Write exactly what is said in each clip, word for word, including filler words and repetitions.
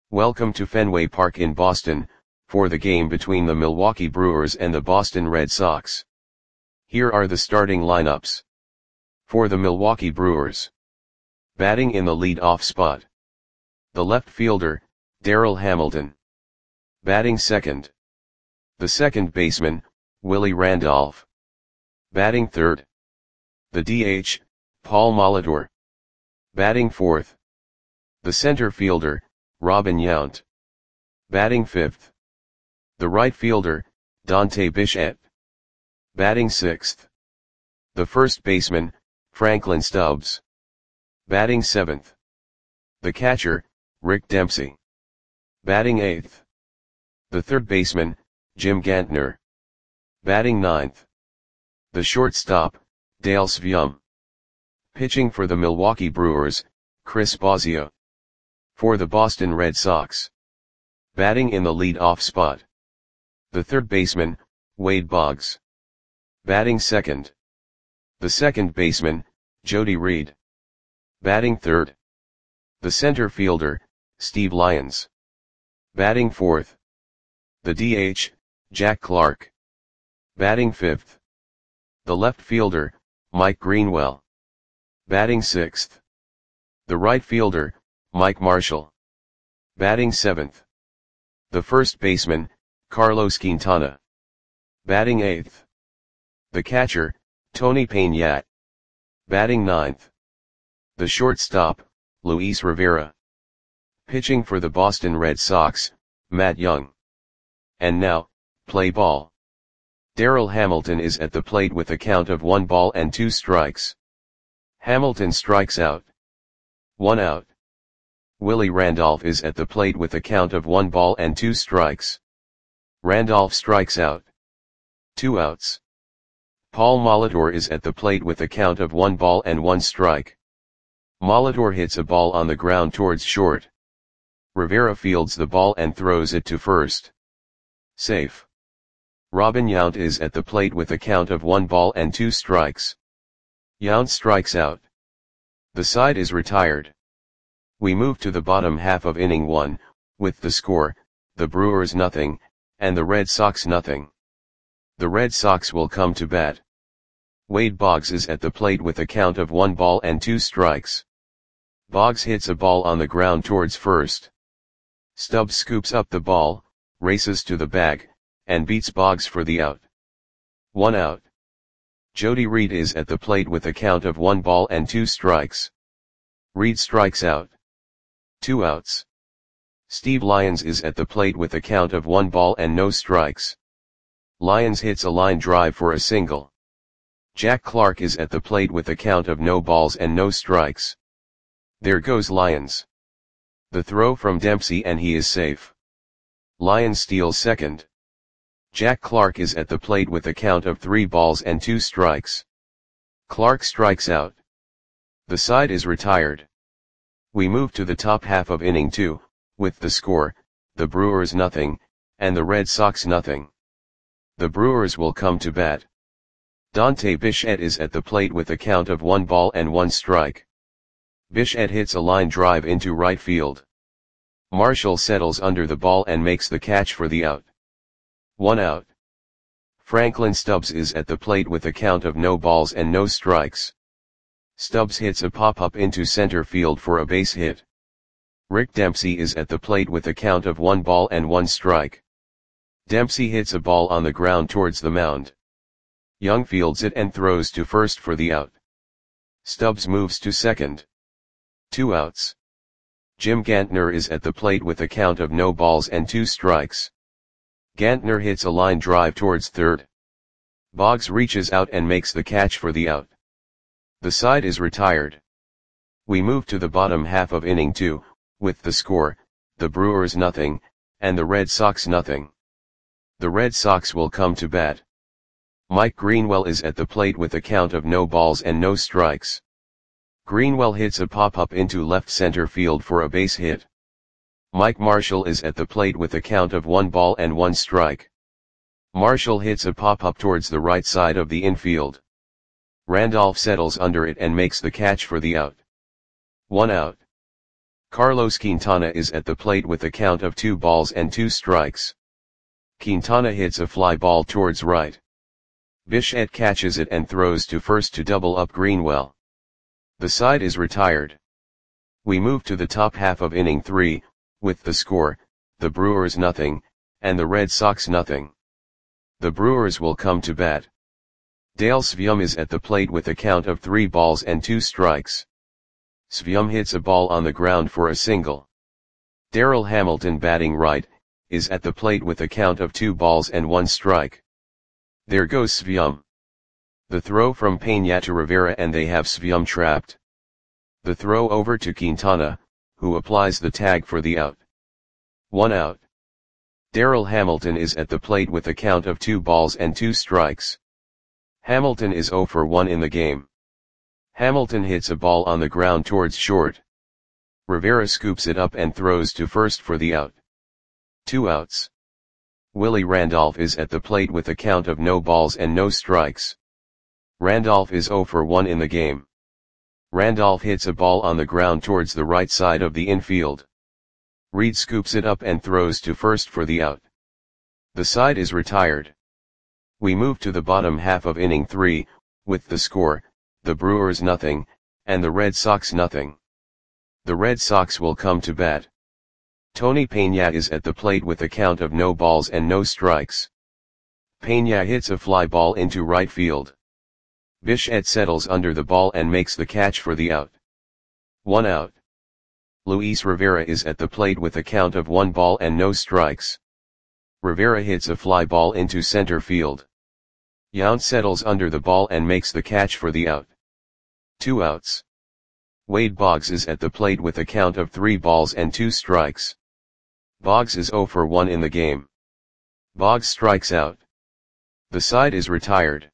Welcome to Fenway Park in Boston, for the game between the Milwaukee Brewers and the Boston Red Sox. Here are the starting lineups. For the Milwaukee Brewers. Batting in the lead-off spot. The left fielder, Darryl Hamilton. Batting second. The second baseman, Willie Randolph. Batting third. The D H, Paul Molitor. Batting fourth. The center fielder, Robin Yount. Batting fifth. The right fielder, Dante Bichette. Batting sixth. The first baseman, Franklin Stubbs. Batting seventh. The catcher, Rick Dempsey. Batting eighth. The third baseman, Jim Gantner. Batting ninth. The shortstop, Dale Sveum. Pitching for the Milwaukee Brewers, Chris Bosio. For the Boston Red Sox. Batting in the lead-off spot. The third baseman, Wade Boggs. Batting second. The second baseman, Jody Reed. Batting third. The center fielder, Steve Lyons. Batting fourth. The D H, Jack Clark. Batting fifth. The left fielder, Mike Greenwell. Batting sixth. The right fielder, Mike Marshall. Batting seventh. The first baseman, Carlos Quintana. Batting eighth. The catcher, Tony Peñat. Batting ninth. The shortstop, Luis Rivera. Pitching for the Boston Red Sox, Matt Young. And now, play ball. Darryl Hamilton is at the plate with a count of one ball and two strikes. Hamilton strikes out. One out. Willie Randolph is at the plate with a count of one ball and two strikes. Randolph strikes out. Two outs. Paul Molitor is at the plate with a count of one ball and one strike. Molitor hits a ball on the ground towards short. Rivera fields the ball and throws it to first. Safe. Robin Yount is at the plate with a count of one ball and two strikes. Yount strikes out. The side is retired. We move to the bottom half of inning one, with the score, the Brewers nothing, and the Red Sox nothing. The Red Sox will come to bat. Wade Boggs is at the plate with a count of one ball and two strikes. Boggs hits a ball on the ground towards first. Stubbs scoops up the ball, races to the bag, and beats Boggs for the out. One out. Jody Reed is at the plate with a count of one ball and two strikes. Reed strikes out. Two outs. Steve Lyons is at the plate with a count of one ball and no strikes. Lyons hits a line drive for a single. Jack Clark is at the plate with a count of no balls and no strikes. There goes Lyons. The throw from Dempsey and he is safe. Lyons steals second. Jack Clark is at the plate with a count of three balls and two strikes. Clark strikes out. The side is retired. We move to the top half of inning two, with the score, the Brewers nothing, and the Red Sox nothing. The Brewers will come to bat. Dante Bichette is at the plate with a count of one ball and one strike. Bichette hits a line drive into right field. Marshall settles under the ball and makes the catch for the out. One out. Franklin Stubbs is at the plate with a count of no balls and no strikes. Stubbs hits a pop-up into center field for a base hit. Rick Dempsey is at the plate with a count of one ball and one strike. Dempsey hits a ball on the ground towards the mound. Young fields it and throws to first for the out. Stubbs moves to second. Two outs. Jim Gantner is at the plate with a count of no balls and two strikes. Gantner hits a line drive towards third. Boggs reaches out and makes the catch for the out. The side is retired. We move to the bottom half of inning two, with the score, the Brewers nothing, and the Red Sox nothing. The Red Sox will come to bat. Mike Greenwell is at the plate with a count of no balls and no strikes. Greenwell hits a pop-up into left center field for a base hit. Mike Marshall is at the plate with a count of one ball and one strike. Marshall hits a pop-up towards the right side of the infield. Randolph settles under it and makes the catch for the out. One out. Carlos Quintana is at the plate with a count of two balls and two strikes. Quintana hits a fly ball towards right. Bichette catches it and throws to first to double up Greenwell. The side is retired. We move to the top half of inning three, with the score, the Brewers nothing, and the Red Sox nothing. The Brewers will come to bat. Dale Sveum is at the plate with a count of three balls and two strikes. Sveum hits a ball on the ground for a single. Darryl Hamilton, batting right, is at the plate with a count of two balls and one strike. There goes Sveum. The throw from Peña to Rivera and they have Sveum trapped. The throw over to Quintana, who applies the tag for the out. One out. Darryl Hamilton is at the plate with a count of two balls and two strikes. Hamilton is oh for one in the game. Hamilton hits a ball on the ground towards short. Rivera scoops it up and throws to first for the out. Two outs. Willie Randolph is at the plate with a count of no balls and no strikes. Randolph is oh for one in the game. Randolph hits a ball on the ground towards the right side of the infield. Reed scoops it up and throws to first for the out. The side is retired. We move to the bottom half of inning three, with the score, the Brewers nothing, and the Red Sox nothing. The Red Sox will come to bat. Tony Peña is at the plate with a count of no balls and no strikes. Peña hits a fly ball into right field. Bichette settles under the ball and makes the catch for the out. One out. Luis Rivera is at the plate with a count of one ball and no strikes. Rivera hits a fly ball into center field. Yount settles under the ball and makes the catch for the out. Two outs. Wade Boggs is at the plate with a count of three balls and two strikes. Boggs is oh for one in the game. Boggs strikes out. The side is retired.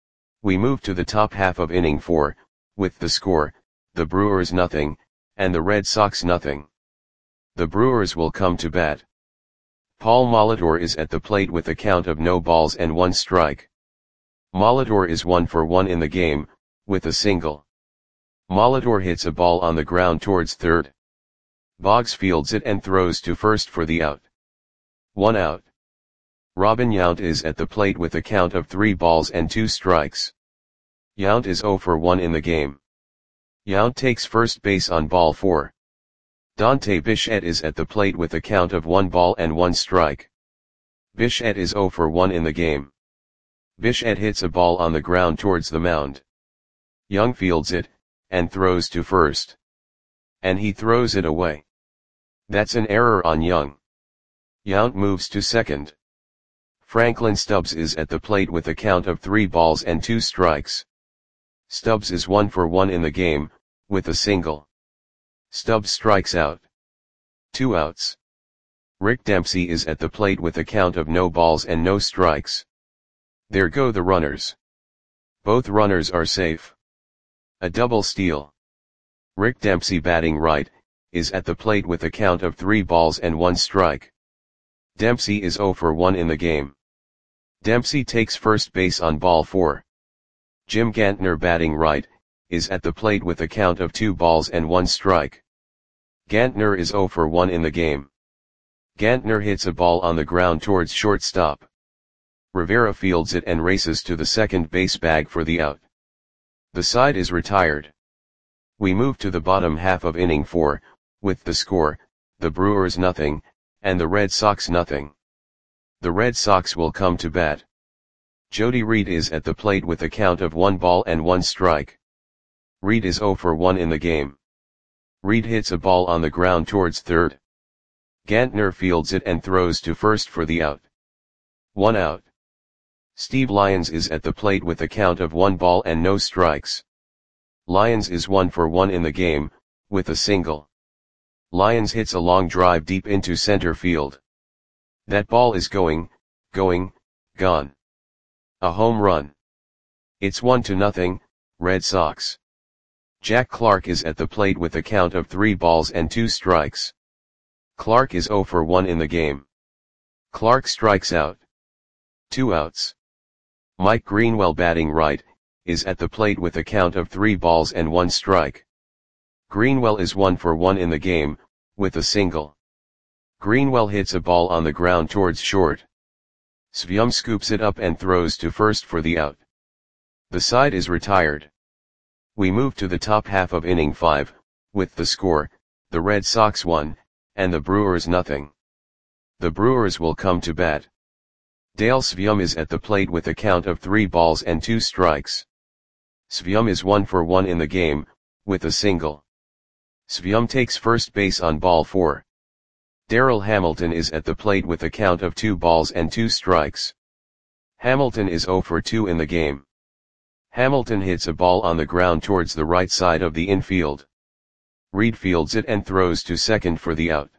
We move to the top half of inning four, with the score, the Brewers nothing, and the Red Sox nothing. The Brewers will come to bat. Paul Molitor is at the plate with a count of no balls and one strike. Molitor is one for one in the game, with a single. Molitor hits a ball on the ground towards third. Boggs fields it and throws to first for the out. One out. Robin Yount is at the plate with a count of three balls and two strikes. Yount is oh for one in the game. Yount takes first base on ball four. Dante Bichette is at the plate with a count of one ball and one strike. Bichette is oh for one in the game. Bichette hits a ball on the ground towards the mound. Young fields it, and throws to first. And he throws it away. That's an error on Young. Yount moves to second. Franklin Stubbs is at the plate with a count of three balls and two strikes. Stubbs is one for one in the game, with a single. Stubbs strikes out. Two outs. Rick Dempsey is at the plate with a count of no balls and no strikes. There go the runners. Both runners are safe. A double steal. Rick Dempsey, batting right, is at the plate with a count of three balls and one strike. Dempsey is oh for one in the game. Dempsey takes first base on ball four. Jim Gantner, batting right, is at the plate with a count of two balls and one strike. Gantner is oh for one in the game. Gantner hits a ball on the ground towards shortstop. Rivera fields it and races to the second base bag for the out. The side is retired. We move to the bottom half of inning four, with the score, the Brewers nothing, and the Red Sox nothing. The Red Sox will come to bat. Jody Reed is at the plate with a count of one ball and one strike. Reed is oh for one in the game. Reed hits a ball on the ground towards third. Gantner fields it and throws to first for the out. One out. Steve Lyons is at the plate with a count of one ball and no strikes. Lyons is one for one in the game, with a single. Lyons hits a long drive deep into center field. That ball is going, going, gone. A home run. It's one to nothing, Red Sox. Jack Clark is at the plate with a count of three balls and two strikes. Clark is oh for one in the game. Clark strikes out. Two outs. Mike Greenwell, batting right, is at the plate with a count of three balls and one strike. Greenwell is one for one in the game, with a single. Greenwell hits a ball on the ground towards short. Svyum scoops it up and throws to first for the out. The side is retired. We move to the top half of inning five, with the score, the Red Sox one, and the Brewers nothing. The Brewers will come to bat. Dale Svyum is at the plate with a count of three balls and two strikes. Svyum is one for one in the game, with a single. Svyum takes first base on ball four. Darrell Hamilton is at the plate with a count of two balls and two strikes. Hamilton is zero for two in the game. Hamilton hits a ball on the ground towards the right side of the infield. Reed fields it and throws to second for the out.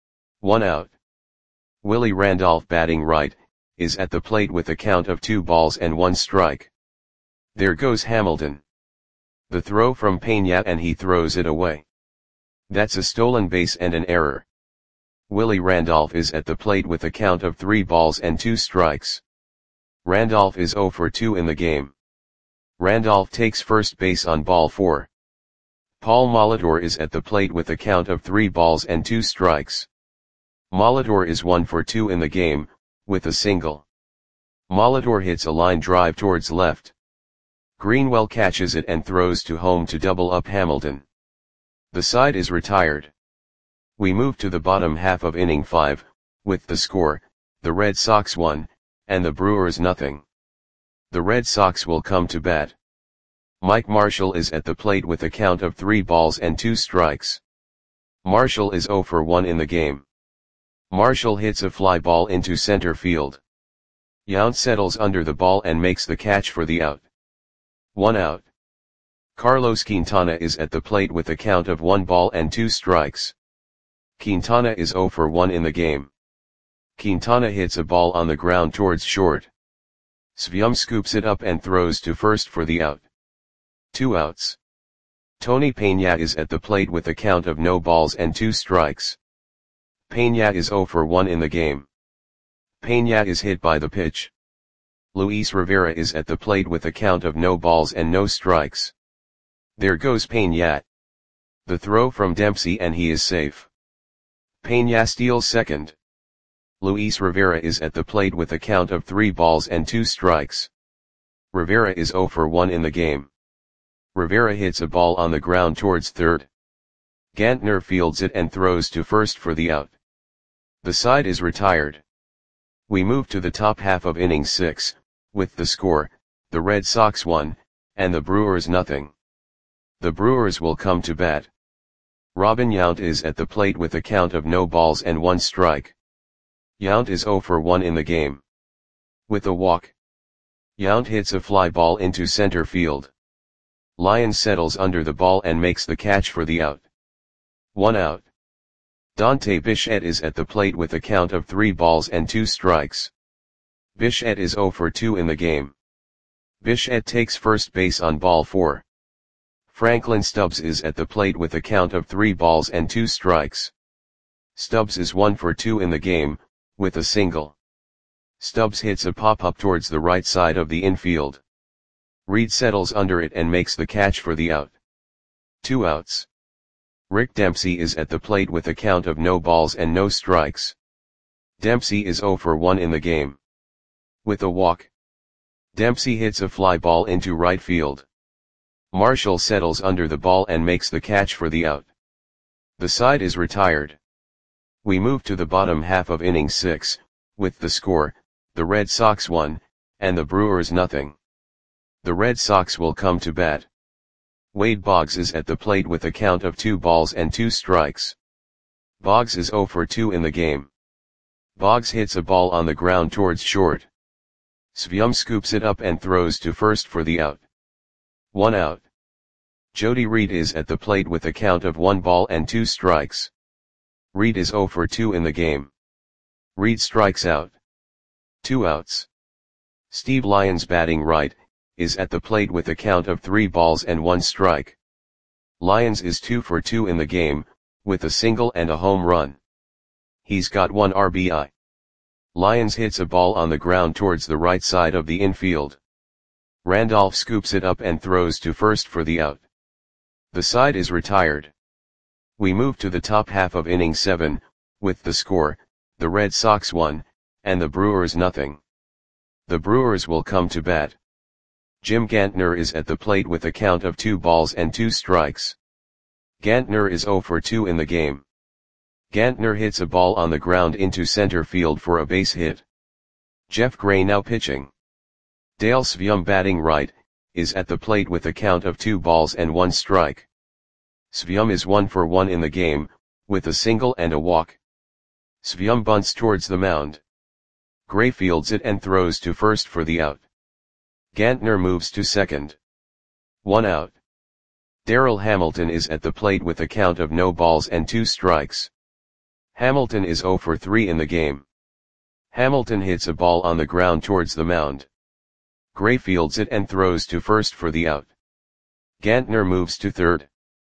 One out. Willie Randolph, batting right, is at the plate with a count of two balls and one strike. There goes Hamilton. The throw from Peña and he throws it away. That's a stolen base and an error. Willie Randolph is at the plate with a count of three balls and two strikes. Randolph is zero for two in the game. Randolph takes first base on ball four. Paul Molitor is at the plate with a count of three balls and two strikes. Molitor is one for two in the game, with a single. Molitor hits a line drive towards left. Greenwell catches it and throws to home to double up Hamilton. The side is retired. We move to the bottom half of inning five, with the score, the Red Sox one, and the Brewers nothing. The Red Sox will come to bat. Mike Marshall is at the plate with a count of three balls and two strikes. Marshall is zero for one in the game. Marshall hits a fly ball into center field. Yount settles under the ball and makes the catch for the out. One out. Carlos Quintana is at the plate with a count of one ball and two strikes. Quintana is zero for one in the game. Quintana hits a ball on the ground towards short. Svyum scoops it up and throws to first for the out. Two outs. Tony Peña is at the plate with a count of no balls and two strikes. Peña is zero for one in the game. Peña is hit by the pitch. Luis Rivera is at the plate with a count of no balls and no strikes. There goes Peña. The throw from Dempsey and he is safe. Peña steals second. Luis Rivera is at the plate with a count of three balls and two strikes. Rivera is zero for one in the game. Rivera hits a ball on the ground towards third. Gantner fields it and throws to first for the out. The side is retired. We move to the top half of inning six, with the score, the Red Sox one, and the Brewers nothing. The Brewers will come to bat. Robin Yount is at the plate with a count of no balls and one strike. Yount is zero for one in the game. With a walk. Yount hits a fly ball into center field. Lyons settles under the ball and makes the catch for the out. One out. Dante Bichette is at the plate with a count of three balls and two strikes. Bichette is zero for two in the game. Bichette takes first base on ball four. Franklin Stubbs is at the plate with a count of three balls and two strikes. Stubbs is one for two in the game, with a single. Stubbs hits a pop-up towards the right side of the infield. Reed settles under it and makes the catch for the out. Two outs. Rick Dempsey is at the plate with a count of no balls and no strikes. Dempsey is zero for one in the game. With a walk. Dempsey hits a fly ball into right field. Marshall settles under the ball and makes the catch for the out. The side is retired. We move to the bottom half of inning six, with the score, the Red Sox one, and the Brewers nothing. The Red Sox will come to bat. Wade Boggs is at the plate with a count of two balls and two strikes. Boggs is zero for two in the game. Boggs hits a ball on the ground towards short. Svyum scoops it up and throws to first for the out. One out. Jody Reed is at the plate with a count of one ball and two strikes. Reed is zero for two in the game. Reed strikes out. Two outs. Steve Lyons, batting right, is at the plate with a count of three balls and one strike. Lyons is two for two in the game, with a single and a home run. He's got one R B I. Lyons hits a ball on the ground towards the right side of the infield. Randolph scoops it up and throws to first for the out. The side is retired. We move to the top half of inning seven, with the score, the Red Sox one, and the Brewers nothing. The Brewers will come to bat. Jim Gantner is at the plate with a count of two balls and two strikes. Gantner is oh for two in the game. Gantner hits a ball on the ground into center field for a base hit. Jeff Gray now pitching. Dale Sveum batting right, is at the plate with a count of two balls and one strike. Sveum is one for one in the game, with a single and a walk. Sveum bunts towards the mound. Gray fields it and throws to first for the out. Gantner moves to second. One out. Darrell Hamilton is at the plate with a count of no balls and two strikes. Hamilton is oh for three in the game. Hamilton hits a ball on the ground towards the mound. Gray fields it and throws to first for the out. Gantner moves to third.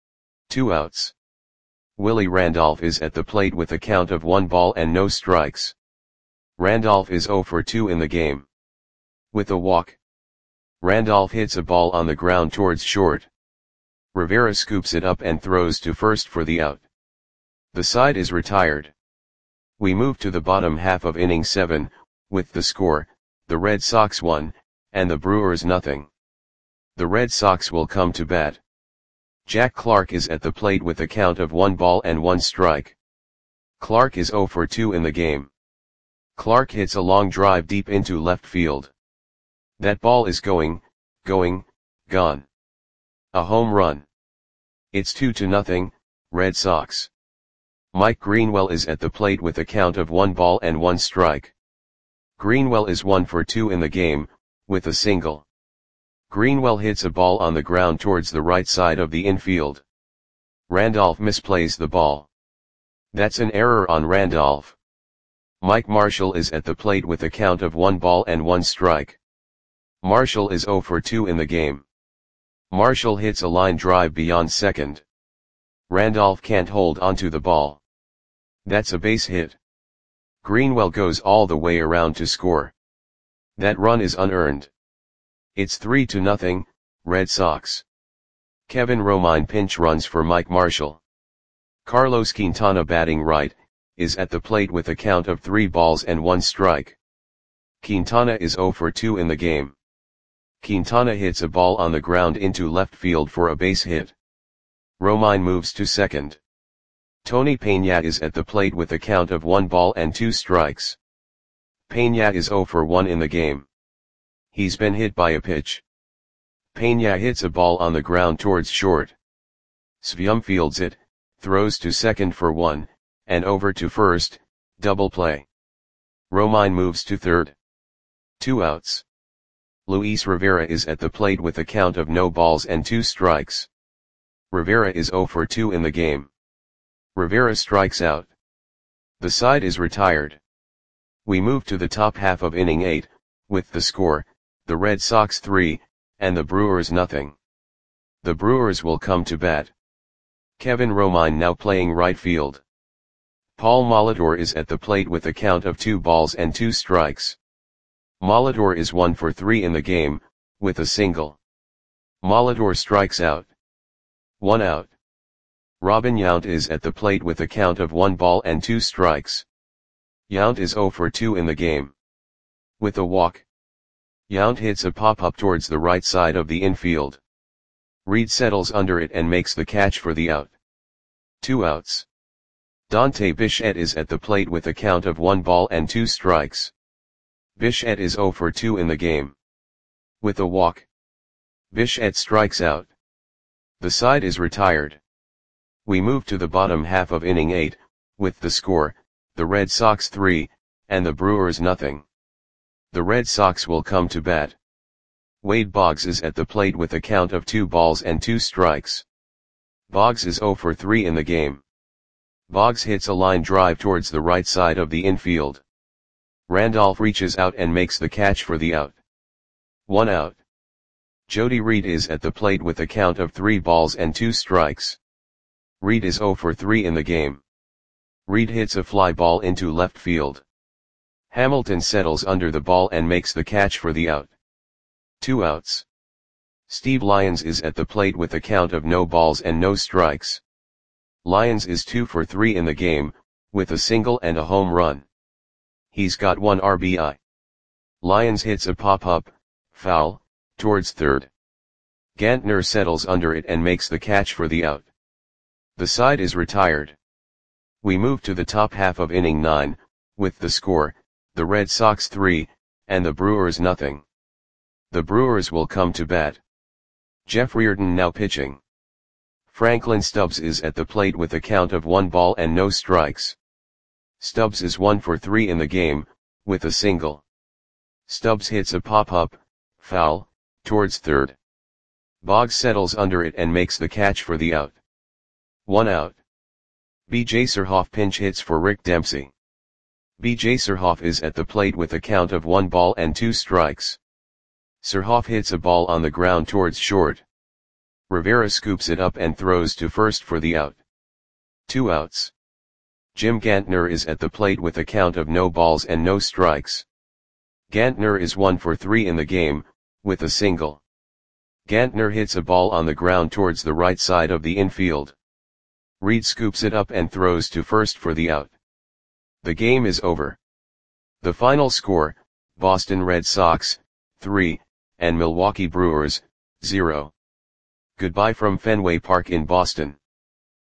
Two outs. Willie Randolph is at the plate with a count of one ball and no strikes. Randolph is oh for two in the game. With a walk. Randolph hits a ball on the ground towards short. Rivera scoops it up and throws to first for the out. The side is retired. We move to the bottom half of inning seven, with the score, the Red Sox one, and the Brewers nothing. The Red Sox will come to bat. Jack Clark is at the plate with a count of one ball and one strike. Clark is oh for two in the game. Clark hits a long drive deep into left field. That ball is going, going, gone. A home run. It's two to nothing, Red Sox. Mike Greenwell is at the plate with a count of one ball and one strike. Greenwell is one for two in the game, with a single. Greenwell hits a ball on the ground towards the right side of the infield. Randolph misplays the ball. That's an error on Randolph. Mike Marshall is at the plate with a count of one ball and one strike. Marshall is oh for two in the game. Marshall hits a line drive beyond second. Randolph can't hold onto the ball. That's a base hit. Greenwell goes all the way around to score. That run is unearned. It's three to nothing, Red Sox. Kevin Romine pinch runs for Mike Marshall. Carlos Quintana batting right, is at the plate with a count of three balls and one strike. Quintana is oh for two in the game. Quintana hits a ball on the ground into left field for a base hit. Romine moves to second. Tony Peña is at the plate with a count of one ball and two strikes. Peña is oh for one in the game. He's been hit by a pitch. Peña hits a ball on the ground towards short. Sveum fields it, throws to second for one, and over to first, double play. Romine moves to third. Two outs. Luis Rivera is at the plate with a count of no balls and two strikes. Rivera is oh for two in the game. Rivera strikes out. The side is retired. We move to the top half of inning eight, with the score, the Red Sox three, and the Brewers nothing. The Brewers will come to bat. Kevin Romine now playing right field. Paul Molitor is at the plate with a count of two balls and two strikes. Molitor is one for three in the game, with a single. Molitor strikes out. One out. Robin Yount is at the plate with a count of one ball and two strikes. Yount is oh for two in the game. With a walk. Yount hits a pop-up towards the right side of the infield. Reed settles under it and makes the catch for the out. Two outs. Dante Bichette is at the plate with a count of one ball and two strikes. Bichette is oh for two in the game. With a walk. Bichette strikes out. The side is retired. We move to the bottom half of inning eight, with the score, the Red Sox three, and the Brewers nothing. The Red Sox will come to bat. Wade Boggs is at the plate with a count of two balls and two strikes. Boggs is oh for three in the game. Boggs hits a line drive towards the right side of the infield. Randolph reaches out and makes the catch for the out. One out. Jody Reed is at the plate with a count of three balls and two strikes. Reed is oh for three in the game. Reed hits a fly ball into left field. Hamilton settles under the ball and makes the catch for the out. Two outs. Steve Lyons is at the plate with a count of no balls and no strikes. Lyons is two for three in the game, with a single and a home run. He's got one R B I. Lyons hits a pop-up, foul, towards third. Gantner settles under it and makes the catch for the out. The side is retired. We move to the top half of inning nine, with the score, the Red Sox three, and the Brewers nothing. The Brewers will come to bat. Jeff Reardon now pitching. Franklin Stubbs is at the plate with a count of one ball and no strikes. Stubbs is one for three in the game, with a single. Stubbs hits a pop-up, foul, towards third. Boggs settles under it and makes the catch for the out. One out. B J Surhoff pinch hits for Rick Dempsey. B J Surhoff is at the plate with a count of one ball and two strikes. Surhoff hits a ball on the ground towards short. Rivera scoops it up and throws to first for the out. Two outs. Jim Gantner is at the plate with a count of no balls and no strikes. Gantner is one for three in the game, with a single. Gantner hits a ball on the ground towards the right side of the infield. Reed scoops it up and throws to first for the out. The game is over. The final score, Boston Red Sox, three, and Milwaukee Brewers, zero. Goodbye from Fenway Park in Boston.